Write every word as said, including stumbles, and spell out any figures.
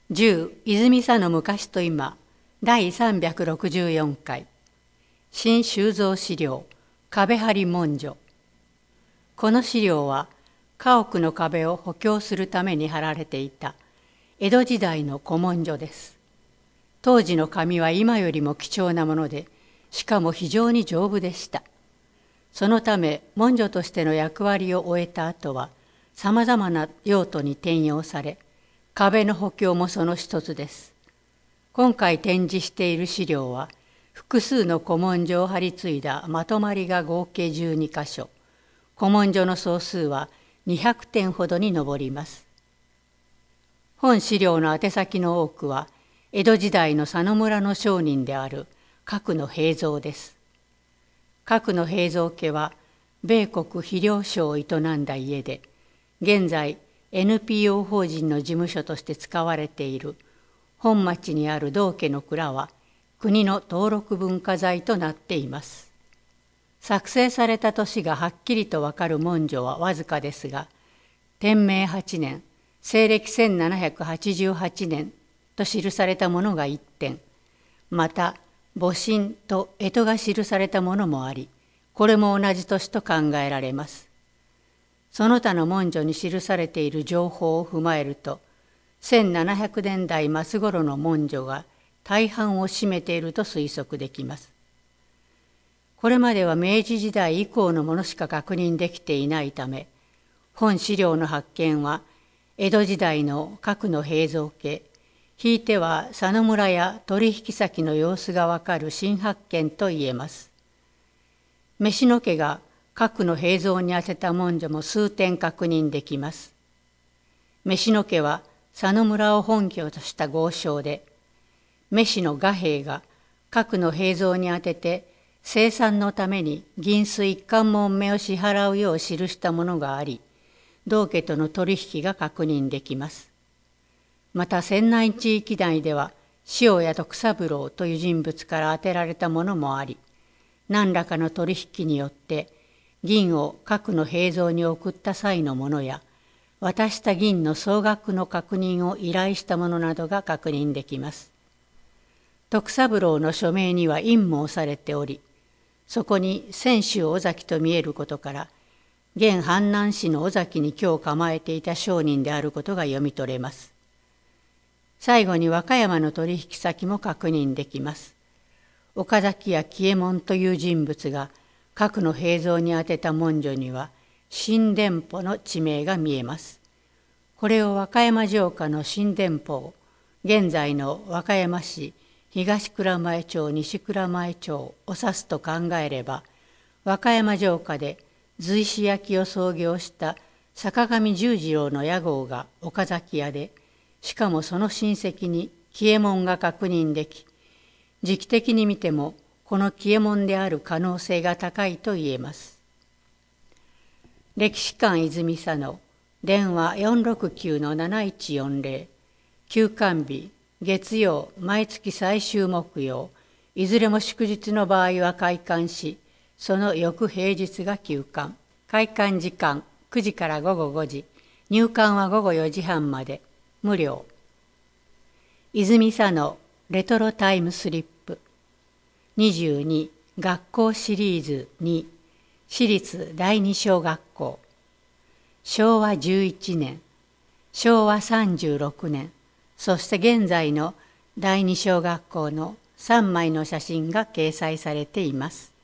十泉佐の昔と今だいさんびゃくろくじゅうよんかい新収蔵資料壁張文書。この資料は家屋の壁を補強するために貼られていた江戸時代の古文書です。当時の紙は今よりも貴重なもので、しかも非常に丈夫でした。そのため文書としての役割を終えた後はさまざまな用途に転用され、壁の補強もその一つです。今回展示している資料は、複数の古文書を貼り継いだまとまりが合計じゅうにかしょ、古文書の総数はにひゃくてんほどに上ります。本資料の宛先の多くは、江戸時代の佐野村の商人である角野平蔵です。角野平蔵家は、米国肥料商を営んだ家で、現在 エヌピーオー 法人の事務所として使われている本町にある道家の蔵は国の登録文化財となっています。作成された年がはっきりとわかる文書はわずかですが、天明はちねん、西暦せんななひゃくはちじゅうはちねんと記されたものがいってん、また戊辰と干支が記されたものもあり、これも同じ年と考えられます。その他の文書に記されている情報を踏まえると、せんななひゃくねんだい末頃の文書が大半を占めていると推測できます。これまでは明治時代以降のものしか確認できていないため、本資料の発見は江戸時代の角野平蔵家、ひいては佐野村や取引先の様子がわかる新発見といえます。飯野家が角野平蔵に宛てた文書も数点確認できます。飯野家は佐野村を本拠とした豪商で、飯野賀兵衛が角野平蔵に宛てて生産のために銀子一貫文目を支払うよう記したものがあり、道家との取引が確認できます。また仙内地域内では塩谷徳三郎という人物から宛てられたものもあり、何らかの取引によって銀を角野平蔵に送った際のものや、渡した銀の総額の確認を依頼したものなどが確認できます。徳三郎の署名には印も押されており、そこに泉州尾崎と見えることから、現阪南市の尾崎に居を構えていた商人であることが読み取れます。最後に和歌山の取引先も確認できます。岡崎屋喜右衛門という人物が角野平蔵に宛てた文書には新田舗の地名が見えます。これを和歌山城下の新田舗、現在の和歌山市東蔵前町西蔵前町を指すと考えれば、和歌山城下で随子焼きを創業した坂上十次郎の屋号が岡崎屋で、しかもその親戚に喜右衛門が確認でき、時期的に見てもこの喜右衛門である可能性が高いと言えます。歴史館泉佐野、電話 よんろくきゅうのなないちよんぜろ、休館日、月曜、毎月最終木曜、いずれも祝日の場合は開館し、その翌平日が休館。開館時間くじからごごごじ、入館はごごよじはんまで、無料。泉佐野レトロタイムスリップ。にじゅうに、学校シリーズに、私立第二小学校。しょうわじゅういちねん、しょうわさんじゅうろくねん、そして現在の第二小学校のさんまいの写真が掲載されています。